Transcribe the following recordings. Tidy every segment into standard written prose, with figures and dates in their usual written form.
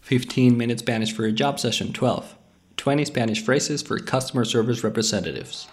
15 Minute Spanish for a Job Session 12. 20 Spanish phrases for customer service representatives.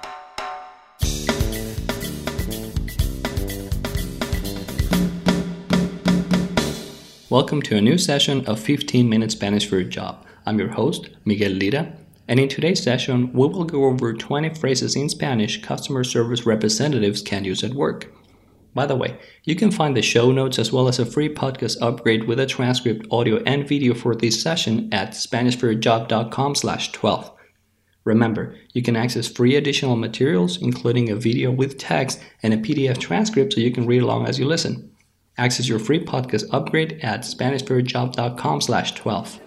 Welcome to a new session of 15 Minute Spanish for a Job. I'm your host, Miguel Lira, and in today's session, we will go over 20 phrases in Spanish customer service representatives can use at work. By the way, you can find the show notes as well as a free podcast upgrade with a transcript, audio, and video for this session at SpanishForAJob.com/12. Remember, you can access free additional materials, including a video with text and a PDF transcript so you can read along as you listen. Access your free podcast upgrade at SpanishForAJob.com/12.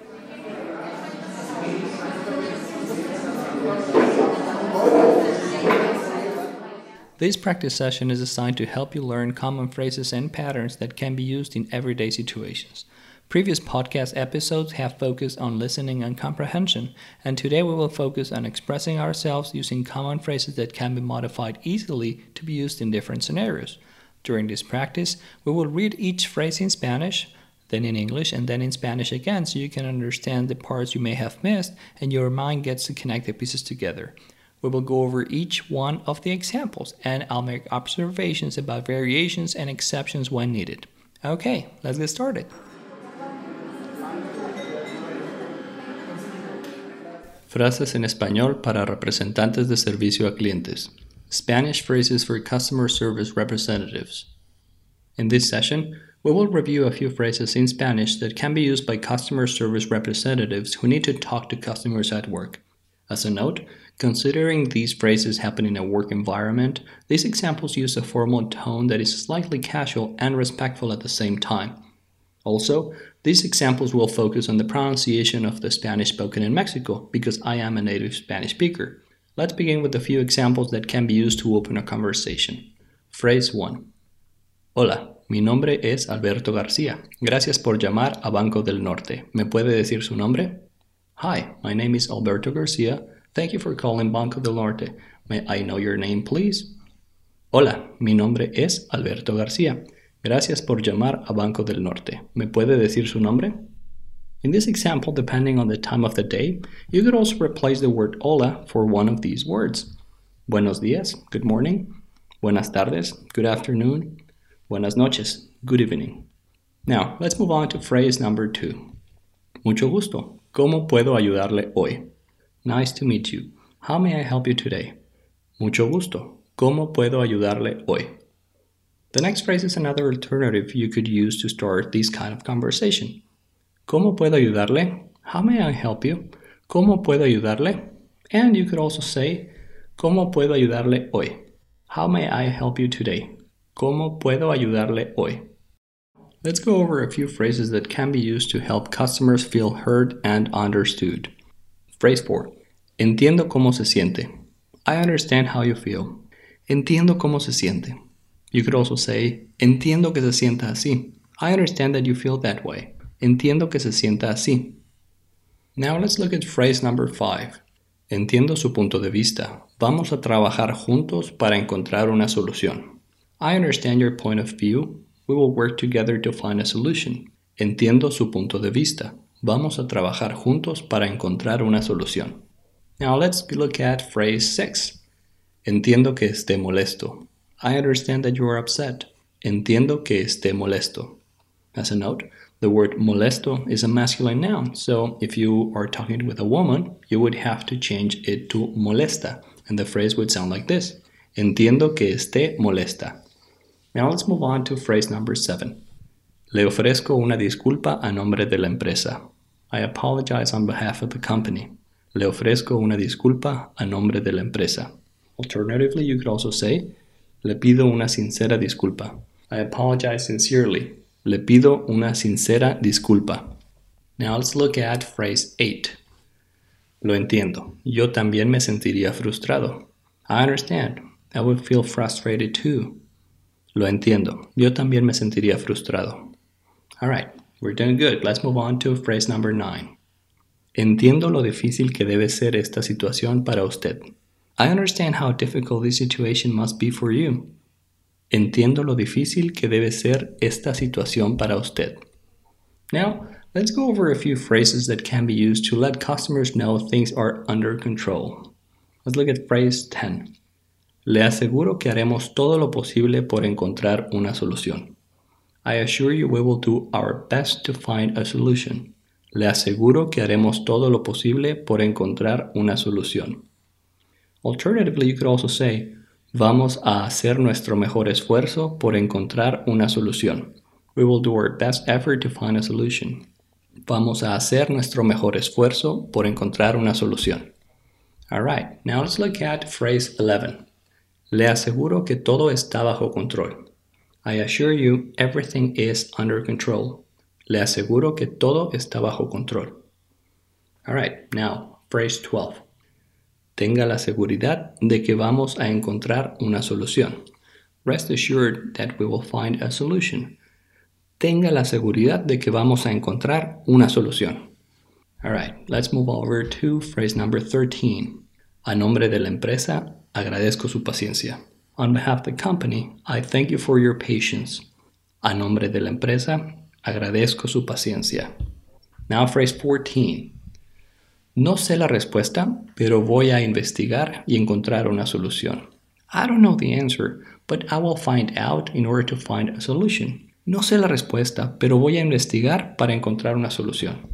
This practice session is designed to help you learn common phrases and patterns that can be used in everyday situations. Previous podcast episodes have focused on listening and comprehension, and today we will focus on expressing ourselves using common phrases that can be modified easily to be used in different scenarios. During this practice, we will read each phrase in Spanish, then in English, and then in Spanish again so you can understand the parts you may have missed and your mind gets to connect the pieces together. We will go over each one of the examples, and I'll make observations about variations and exceptions when needed. Okay, let's get started. Frases en español para representantes de servicio a clientes. Spanish phrases for customer service representatives. In this session, we will review a few phrases in Spanish that can be used by customer service representatives who need to talk to customers at work. As a note, considering these phrases happen in a work environment, these examples use a formal tone that is slightly casual and respectful at the same time. Also, these examples will focus on the pronunciation of the Spanish spoken in Mexico, because I am a native Spanish speaker. Let's begin with a few examples that can be used to open a conversation. Phrase 1. Hola, mi nombre es Alberto García. Gracias por llamar a Banco del Norte. ¿Me puede decir su nombre? Hi, my name is Alberto Garcia. Thank you for calling Banco del Norte. May I know your name, please? Hola, mi nombre es Alberto García. Gracias por llamar a Banco del Norte. ¿Me puede decir su nombre? In this example, depending on the time of the day, you could also replace the word hola for one of these words. Buenos días, good morning. Buenas tardes, good afternoon. Buenas noches, good evening. Now, let's move on to phrase number 2. Mucho gusto. ¿Cómo puedo ayudarle hoy? Nice to meet you. How may I help you today? Mucho gusto. ¿Cómo puedo ayudarle hoy? The next phrase is another alternative you could use to start this kind of conversation. ¿Cómo puedo ayudarle? How may I help you? ¿Cómo puedo ayudarle? And you could also say, ¿Cómo puedo ayudarle hoy? How may I help you today? ¿Cómo puedo ayudarle hoy? Let's go over a few phrases that can be used to help customers feel heard and understood. Phrase 4. Entiendo cómo se siente. I understand how you feel. Entiendo cómo se siente. You could also say, entiendo que se sienta así. I understand that you feel that way. Entiendo que se sienta así. Now let's look at phrase number 5. Entiendo su punto de vista. Vamos a trabajar juntos para encontrar una solución. I understand your point of view. We will work together to find a solution. Entiendo su punto de vista. Vamos a trabajar juntos para encontrar una solución. Now let's look at phrase 6. Entiendo que esté molesto. I understand that you are upset. Entiendo que esté molesto. As a note, the word molesto is a masculine noun, so if you are talking with a woman, you would have to change it to molesta, and the phrase would sound like this. Entiendo que esté molesta. Now let's move on to phrase number 7. Le ofrezco una disculpa a nombre de la empresa. I apologize on behalf of the company. Le ofrezco una disculpa a nombre de la empresa. Alternatively, you could also say, Le pido una sincera disculpa. I apologize sincerely. Le pido una sincera disculpa. Now let's look at phrase 8. Lo entiendo. Yo también me sentiría frustrado. I understand. I would feel frustrated too. Lo entiendo. Yo también me sentiría frustrado. Alright, we're doing good. Let's move on to phrase number 9. Entiendo lo difícil que debe ser esta situación para usted. I understand how difficult this situation must be for you. Entiendo lo difícil que debe ser esta situación para usted. Now, Let's go over a few phrases that can be used to let customers know things are under control. Let's look at phrase 10. Le aseguro que haremos todo lo posible por encontrar una solución. I assure you we will do our best to find a solution. Le aseguro que haremos todo lo posible por encontrar una solución. Alternatively, you could also say, vamos a hacer nuestro mejor esfuerzo por encontrar una solución. We will do our best effort to find a solution. Vamos a hacer nuestro mejor esfuerzo por encontrar una solución. Alright, now let's look at phrase 11. Le aseguro que todo está bajo control. I assure you everything is under control. Le aseguro que todo está bajo control. Alright, now phrase 12. Tenga la seguridad de que vamos a encontrar una solución. Rest assured that we will find a solution. Tenga la seguridad de que vamos a encontrar una solución. Alright, let's move over to phrase number 13. A nombre de la empresa, agradezco su paciencia. On behalf of the company, I thank you for your patience. A nombre de la empresa, agradezco su paciencia. Now phrase 14. No sé la respuesta, pero voy a investigar y encontrar una solución. I don't know the answer, but I will find out in order to find a solution. No sé la respuesta, pero voy a investigar para encontrar una solución.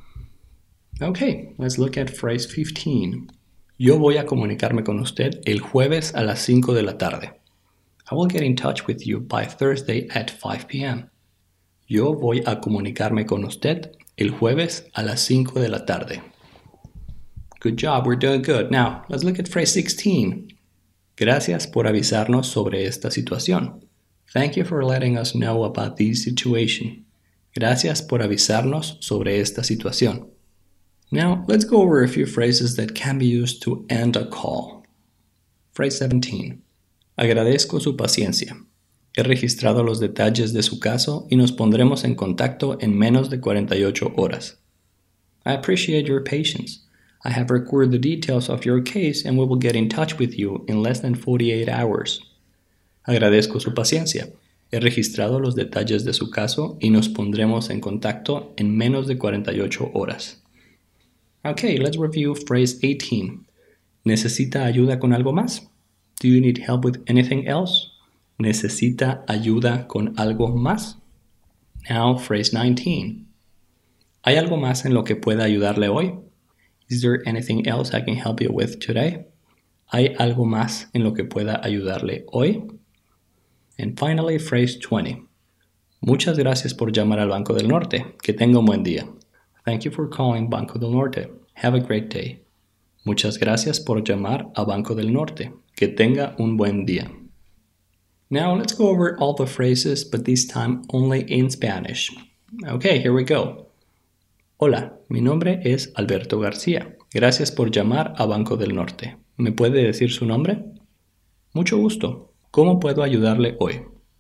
Okay, let's look at phrase 15. Yo voy a comunicarme con usted el jueves a las 5 de la tarde. I will get in touch with you by Thursday at 5 p.m. Yo voy a comunicarme con usted el jueves a las 5 de la tarde. Good job, we're doing good. Now, let's look at phrase 16. Gracias por avisarnos sobre esta situación. Thank you for letting us know about this situation. Gracias por avisarnos sobre esta situación. Now, let's go over a few phrases that can be used to end a call. Phrase 17. Agradezco su paciencia. He registrado los detalles de su caso y nos pondremos en contacto en menos de 48 horas. I appreciate your patience. I have recorded the details of your case and we will get in touch with you in less than 48 hours. Agradezco su paciencia. He registrado los detalles de su caso y nos pondremos en contacto en menos de 48 horas. Okay, let's review phrase 18. ¿Necesita ayuda con algo más? Do you need help with anything else? ¿Necesita ayuda con algo más? Now, phrase 19. ¿Hay algo más en lo que pueda ayudarle hoy? Is there anything else I can help you with today? ¿Hay algo más en lo que pueda ayudarle hoy? And finally, phrase 20. Muchas gracias por llamar al Banco del Norte. Que tenga un buen día. Thank you for calling Banco del Norte. Have a great day. Muchas gracias por llamar a Banco del Norte. Que tenga un buen día. Now let's go over all the phrases, but this time only in Spanish. Okay, here we go. Hola, mi nombre es Alberto García. Gracias por llamar a Banco del Norte. ¿Me puede decir su nombre? Mucho gusto. ¿Cómo puedo ayudarle hoy?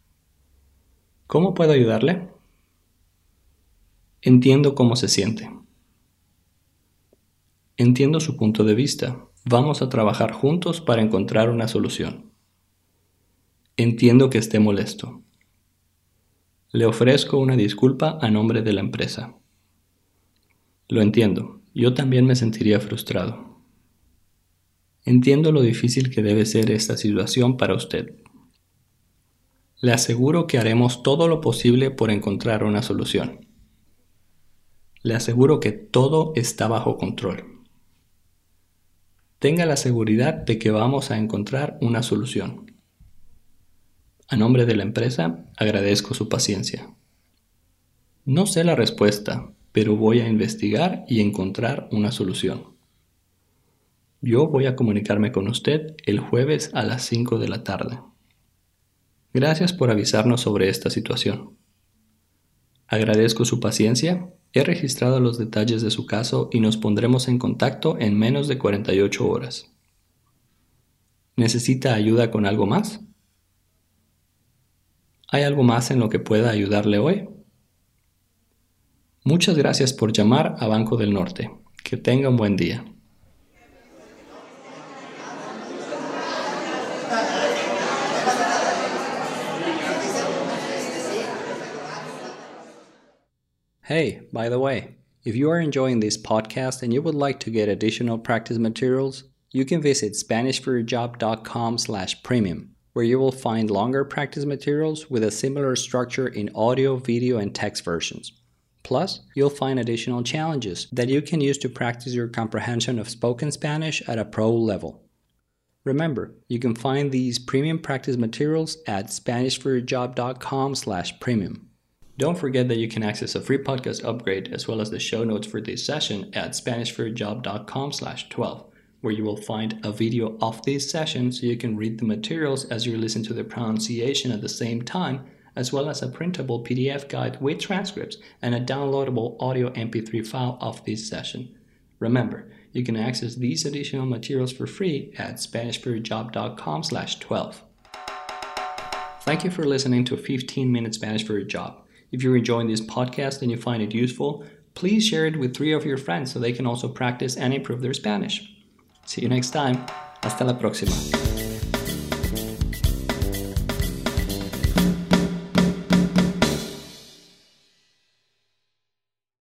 ¿Cómo puedo ayudarle? Entiendo cómo se siente. Entiendo su punto de vista. Vamos a trabajar juntos para encontrar una solución. Entiendo que esté molesto. Le ofrezco una disculpa a nombre de la empresa. Lo entiendo. Yo también me sentiría frustrado. Entiendo lo difícil que debe ser esta situación para usted. Le aseguro que haremos todo lo posible por encontrar una solución. Le aseguro que todo está bajo control. Tenga la seguridad de que vamos a encontrar una solución. A nombre de la empresa, agradezco su paciencia. No sé la respuesta, pero voy a investigar y encontrar una solución. Yo voy a comunicarme con usted el jueves a las 5 de la tarde. Gracias por avisarnos sobre esta situación. Agradezco su paciencia. He registrado los detalles de su caso y nos pondremos en contacto en menos de 48 horas. ¿Necesita ayuda con algo más? ¿Hay algo más en lo que pueda ayudarle hoy? Muchas gracias por llamar a Banco del Norte. Que tenga un buen día. Hey, by the way, if you are enjoying this podcast and you would like to get additional practice materials, you can visit SpanishForYourJob.com/premium, where you will find longer practice materials with a similar structure in audio, video, and text versions. Plus, you'll find additional challenges that you can use to practice your comprehension of spoken Spanish at a pro level. Remember, you can find these premium practice materials at SpanishForYourJob.com/premium. Don't forget that you can access a free podcast upgrade as well as the show notes for this session at SpanishForYourJob.com/12, where you will find a video of this session so you can read the materials as you listen to the pronunciation at the same time, as well as a printable PDF guide with transcripts and a downloadable audio MP3 file of this session. Remember, you can access these additional materials for free at SpanishForYourJob.com/12. Thank you for listening to 15-Minute Spanish for Your Job. If you're enjoying this podcast and you find it useful, please share it with 3 of your friends so they can also practice and improve their Spanish. See you next time. Hasta la próxima.